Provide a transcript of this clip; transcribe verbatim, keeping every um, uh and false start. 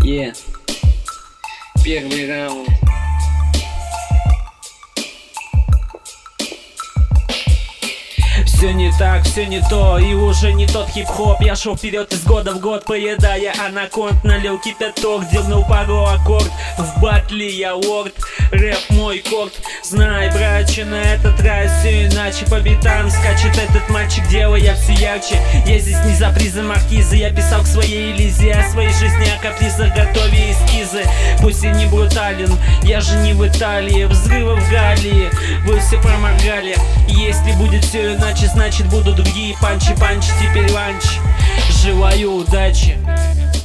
Yeah. Первый раунд. Все не так, все не то, и уже не тот хип-хоп. Я шел вперед из года в год, поедая анаконд. Налил кипяток, дернул пару аккорд. В батле я лорд, рэп мой корт. Знай, братче, на этот раз все иначе. По битам скачет этот мальчик, делая все ярче. Я здесь не за призы маркизы, я писал к своей Элизе о своей жизни, о капризах, готовя эскизы. Пусть я не брутален, я же не в Италии. Взрывы в Галлии, вы все проморгали. Если будет все иначе, значит будут другие панчи, панчи, теперь ланч. Желаю удачи.